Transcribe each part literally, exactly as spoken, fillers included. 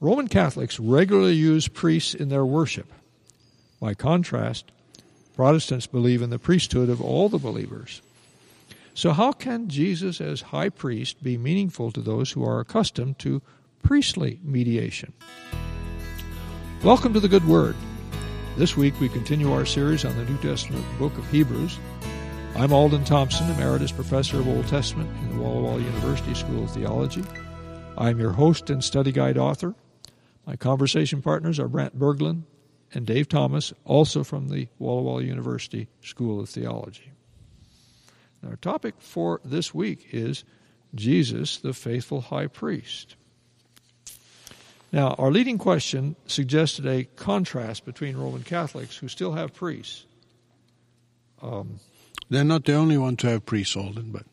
Roman Catholics regularly use priests in their worship. By contrast, Protestants believe in the priesthood of all the believers. So how can Jesus as high priest be meaningful to those who are accustomed to priestly mediation? Welcome to the Good Word. This week we continue our series on the New Testament book of Hebrews. I'm Alden Thompson, Emeritus Professor of Old Testament in the Walla Walla University School of Theology. I'm your host and study guide author. My conversation partners are Brant Berglund and Dave Thomas, also from the Walla Walla University School of Theology. Our topic for this week is Jesus, the faithful high priest. Now, our leading question suggested a contrast between Roman Catholics who still have priests. Um, They're not the only one to have priests, Alden, but...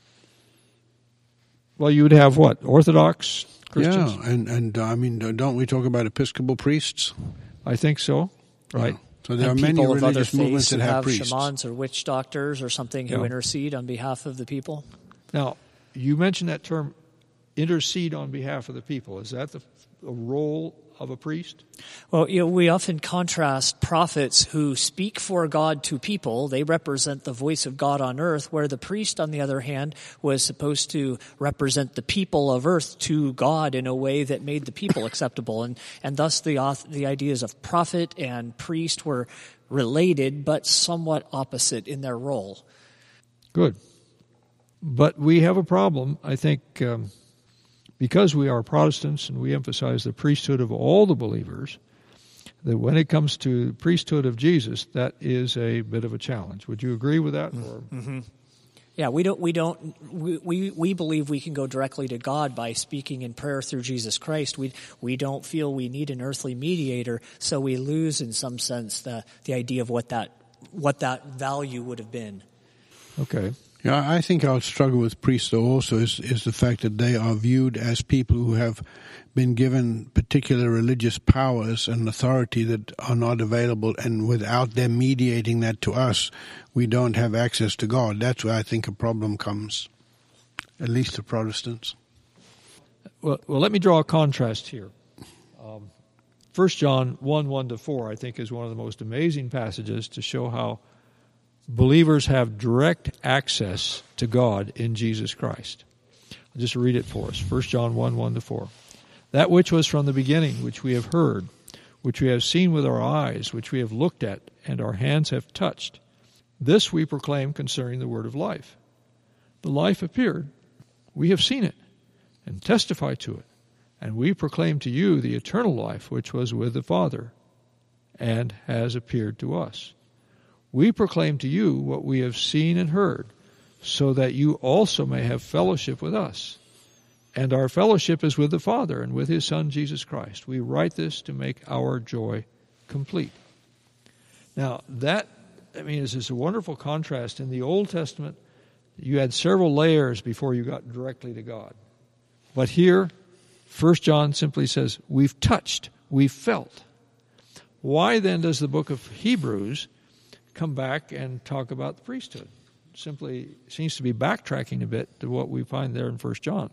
Well, you would have what? Orthodox Christians? Yeah, and, and uh, I mean, don't we talk about Episcopal priests? I think so, right. Yeah. So there and are many people of religious other movements faiths that who have, have priests. shamans or witch doctors or something who Yeah. intercede on behalf of the people. Now, you mentioned that term, intercede on behalf of the people. Is that the, the role of a priest? Well, you know, we often contrast prophets who speak for God to people. They represent the voice of God on earth, where the priest, on the other hand, was supposed to represent the people of earth to God in a way that made the people acceptable. And, and thus the, auth- the ideas of prophet and priest were related, but somewhat opposite in their role. Good. But we have a problem, I think, um, because we are Protestants and we emphasize the priesthood of all the believers, that when it comes to the priesthood of Jesus, that is a bit of a challenge. Would you agree with that? Or? Mm-hmm. Yeah, we don't. We don't. We, we we believe we can go directly to God by speaking in prayer through Jesus Christ. We we don't feel we need an earthly mediator, so we lose, in some sense, the the idea of what that what that value would have been. Okay. Yeah, I think our struggle with priests, though, also is, is the fact that they are viewed as people who have been given particular religious powers and authority that are not available, and without them mediating that to us, we don't have access to God. That's where I think a problem comes, at least to Protestants. Well, well let me draw a contrast here. Um, First John one, one to four, I think, is one of the most amazing passages to show how believers have direct access to God in Jesus Christ. I'll just read it for us. First John one, one to four. That which was from the beginning, which we have heard, which we have seen with our eyes, which we have looked at, and our hands have touched, this we proclaim concerning the word of life. The life appeared. We have seen it and testify to it. And we proclaim to you the eternal life which was with the Father and has appeared to us. We proclaim to you what we have seen and heard, so that you also may have fellowship with us. And our fellowship is with the Father and with His Son, Jesus Christ. We write this to make our joy complete. Now, that, I mean, is this a wonderful contrast. In the Old Testament, you had several layers before you got directly to God. But here, First John simply says, we've touched, we've felt. Why then does the book of Hebrews come back and talk about the priesthood? Simply seems to be backtracking a bit to what we find there in First John.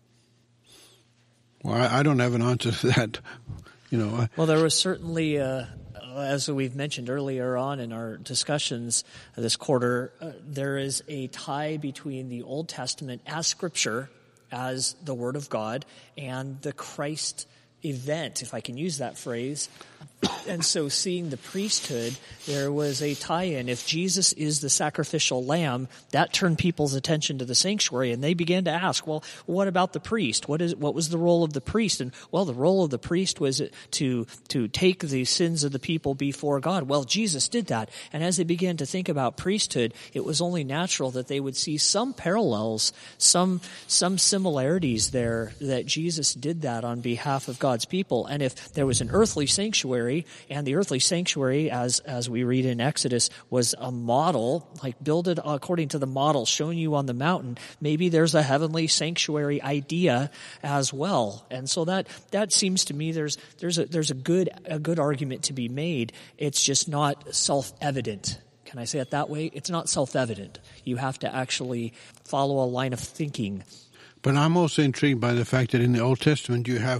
Well, I, I don't have an answer to that. You know. I, well, there was certainly, uh, as we've mentioned earlier on in our discussions this quarter, uh, there is a tie between the Old Testament as Scripture, as the Word of God, and the Christ event, if I can use that phrase. And so seeing the priesthood, there was a tie-in. If Jesus is the sacrificial lamb, that turned people's attention to the sanctuary, and they began to ask, well, what about the priest? What is what was the role of the priest? And, well, the role of the priest was to to take the sins of the people before God. Well, Jesus did that. And as they began to think about priesthood, it was only natural that they would see some parallels, some some similarities there, that Jesus did that on behalf of God's people. And if there was an earthly sanctuary, and the earthly sanctuary, as as we read in Exodus, was a model, like build it according to the model shown you on the mountain, maybe there's a heavenly sanctuary idea as well. And so that that seems to me there's there's a there's a good a good argument to be made. It's just not self-evident. Can I say it that way? It's not self-evident. You have to actually follow a line of thinking. But I'm also intrigued by the fact that in the Old Testament you have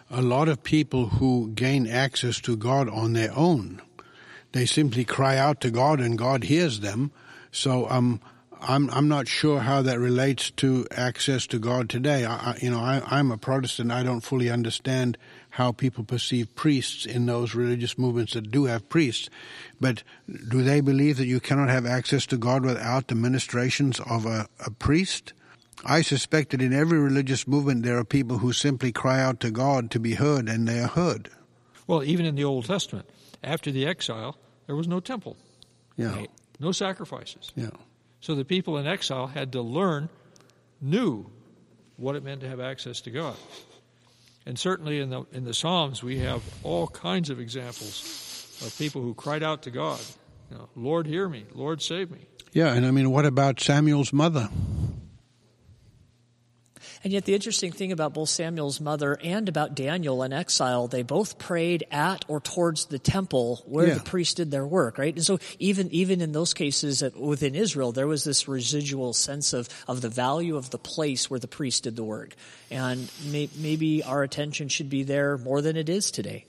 a lot of people who gain access to God on their own. They simply cry out to God and God hears them. So um, I'm I'm not sure how that relates to access to God today. I, I, you know, I, I'm a Protestant. I don't fully understand how people perceive priests in those religious movements that do have priests. But do they believe that you cannot have access to God without the ministrations of a, a priest? I suspect that in every religious movement there are people who simply cry out to God to be heard, and they are heard. Well, even in the Old Testament, after the exile, there was no temple. Yeah. Right? No sacrifices. Yeah. So the people in exile had to learn, knew what it meant to have access to God. And certainly in the in the Psalms, we have all kinds of examples of people who cried out to God. You know, Lord, hear me. Lord, save me. Yeah, and I mean, what about Samuel's mother? And yet the interesting thing about both Samuel's mother and about Daniel in exile, they both prayed at or towards the temple where Yeah. the priests did their work, right? And so even even in those cases within Israel, there was this residual sense of, of the value of the place where the priest did the work. And may, maybe our attention should be there more than it is today.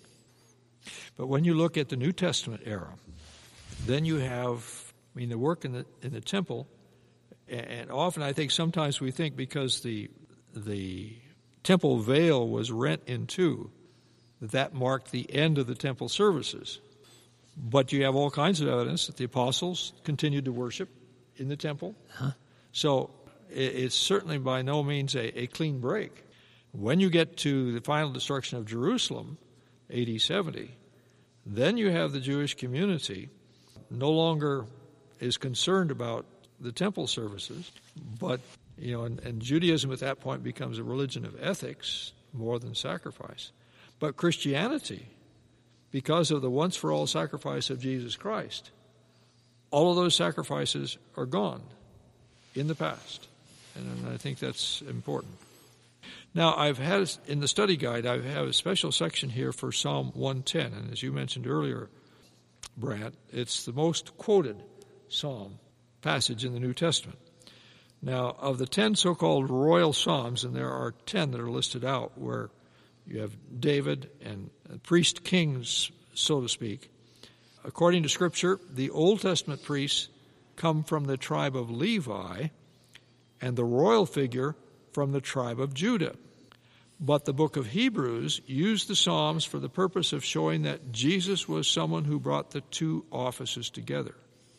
But when you look at the New Testament era, then you have, I mean, the work in the in the temple, and often I think sometimes we think because the the temple veil was rent in two, that that marked the end of the temple services. But you have all kinds of evidence that the apostles continued to worship in the temple. Huh? So it's certainly by no means a, a clean break. When you get to the final destruction of Jerusalem, A D seventy, then you have the Jewish community no longer is concerned about the temple services, but You know, and, and Judaism at that point becomes a religion of ethics more than sacrifice. But Christianity, because of the once-for-all sacrifice of Jesus Christ, all of those sacrifices are gone in the past. And, and I think that's important. Now, I've had, in the study guide, I have a special section here for Psalm one ten. And as you mentioned earlier, Brad, it's the most quoted psalm passage in the New Testament. Now, of the ten so-called royal psalms, and there are ten that are listed out where you have David and priest kings, so to speak. According to Scripture, the Old Testament priests come from the tribe of Levi and the royal figure from the tribe of Judah. But the book of Hebrews used the Psalms for the purpose of showing that Jesus was someone who brought the two offices together.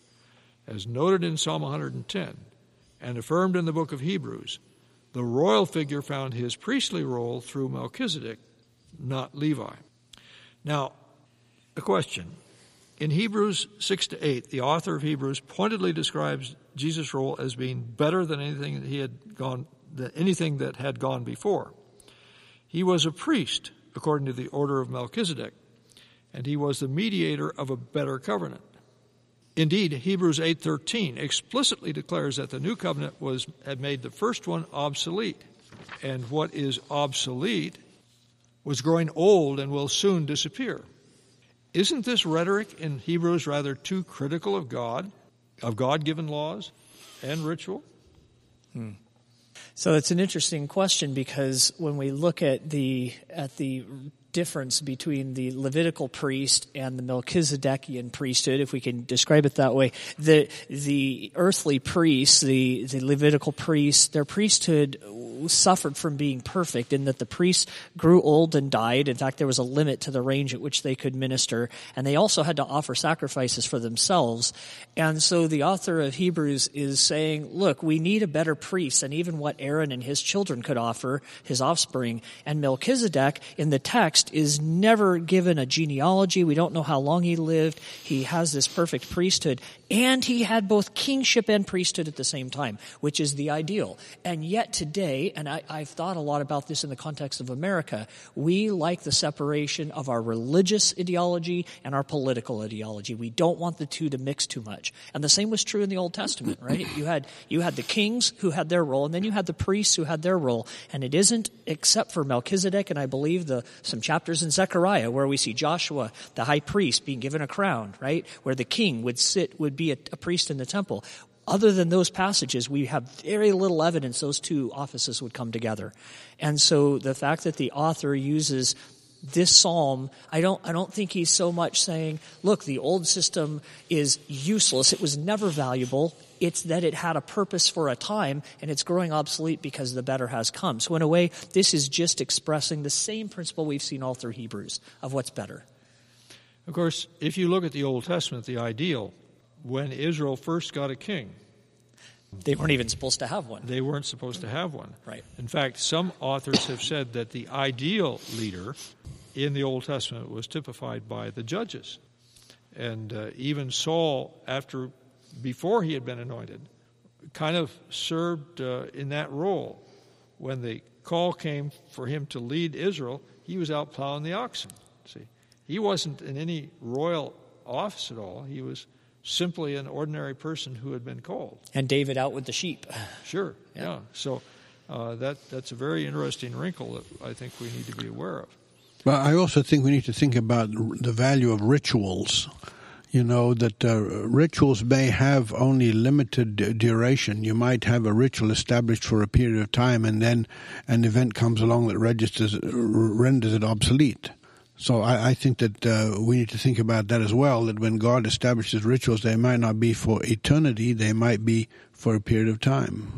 As noted in Psalm one hundred ten, and affirmed in the book of Hebrews, the royal figure found his priestly role through Melchizedek, not Levi. Now, a question. In Hebrews six to eight, the author of Hebrews pointedly describes Jesus' role as being better than anything that he had gone, than anything that had gone before. He was a priest, according to the order of Melchizedek, and he was the mediator of a better covenant. Indeed, Hebrews eight thirteen explicitly declares that the new covenant was had made the first one obsolete, and what is obsolete was growing old and will soon disappear. Isn't this rhetoric in Hebrews rather too critical of God, of God-given laws and ritual? Hmm. So it's an interesting question, because when we look at the at the difference between the Levitical priest and the Melchizedekian priesthood, if we can describe it that way, the the earthly priests, the, the Levitical priests, their priesthood suffered from being perfect in that the priests grew old and died. In fact, there was a limit to the range at which they could minister, and they also had to offer sacrifices for themselves. And so the author of Hebrews is saying, look, we need a better priest than even what Aaron and his children could offer, his offspring. And Melchizedek in the text is never given a genealogy. We don't know how long he lived. He has this perfect priesthood, and he had both kingship and priesthood at the same time, which is the ideal. And yet today, and I, I've thought a lot about this in the context of America, we like the separation of our religious ideology and our political ideology. We don't want the two to mix too much. And the same was true in the Old Testament, right? You had you had the kings who had their role, and then you had the priests who had their role. And it isn't except for Melchizedek, and I believe the some chapters in Zechariah where we see Joshua, the high priest, being given a crown, right? Where the king would sit, would be a, a priest in the temple. Other than those passages, we have very little evidence those two offices would come together. And so the fact that the author uses this psalm, I don't I don't think he's so much saying, look, the old system is useless. It was never valuable. It's that it had a purpose for a time, and it's growing obsolete because the better has come. So in a way, this is just expressing the same principle we've seen all through Hebrews of what's better. Of course, if you look at the Old Testament, the ideal, when Israel first got a king, they weren't even supposed to have one. They weren't supposed to have one. Right. In fact, some authors have said that the ideal leader in the Old Testament was typified by the judges. And uh, even Saul, after before he had been anointed, kind of served uh, in that role. When the call came for him to lead Israel, he was out plowing the oxen. See, he wasn't in any royal office at all. He was simply an ordinary person who had been called. And David out with the sheep. Sure, yeah. yeah. So uh, that that's a very interesting wrinkle that I think we need to be aware of. But I also think we need to think about the value of rituals. You know, that uh, rituals may have only limited d- duration. You might have a ritual established for a period of time, and then an event comes along that registers, r- renders it obsolete. So I, I think that uh, we need to think about that as well, that when God establishes rituals, they might not be for eternity, they might be for a period of time.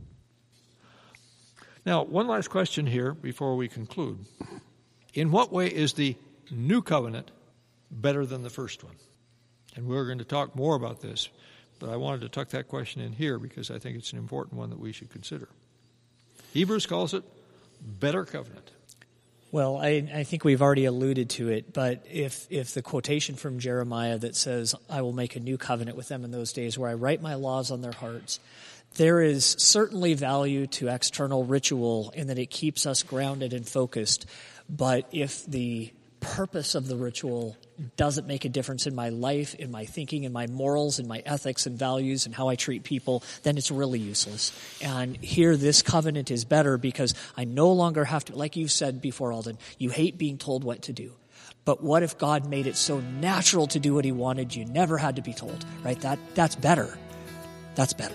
Now, one last question here before we conclude. In what way is the new covenant better than the first one? And we're going to talk more about this, but I wanted to tuck that question in here because I think it's an important one that we should consider. Hebrews calls it better covenant. Well, I, I think we've already alluded to it, but if if the quotation from Jeremiah that says, I will make a new covenant with them in those days where I write my laws on their hearts, there is certainly value to external ritual in that it keeps us grounded and focused. But if the purpose of the ritual doesn't make a difference in my life, in my thinking, in my morals, in my ethics and values, and how I treat people, then it's really useless. And here this covenant is better because I no longer have to, like you said before, Alden, you hate being told what to do. But what if God made it so natural to do what he wanted, you never had to be told, right? That That's better. That's better.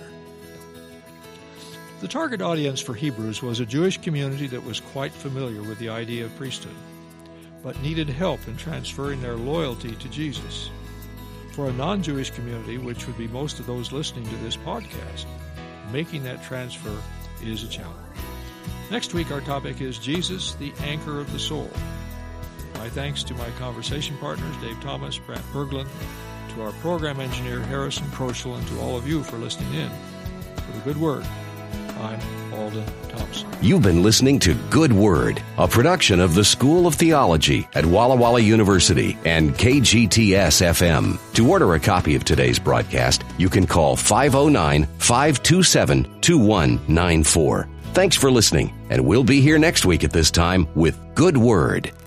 The target audience for Hebrews was a Jewish community that was quite familiar with the idea of priesthood, but needed help in transferring their loyalty to Jesus. For a non-Jewish community, which would be most of those listening to this podcast, making that transfer is a challenge. Next week, our topic is Jesus, the anchor of the soul. My thanks to my conversation partners, Dave Thomas, Brant Berglund, to our program engineer, Harrison Kroschel, and to all of you for listening in. For the good word, I'm Alden Thompson. You've been listening to Good Word, a production of the School of Theology at Walla Walla University and K G T S F M. To order a copy of today's broadcast, you can call five oh nine, five two seven, two one nine four. Thanks for listening, and we'll be here next week at this time with Good Word.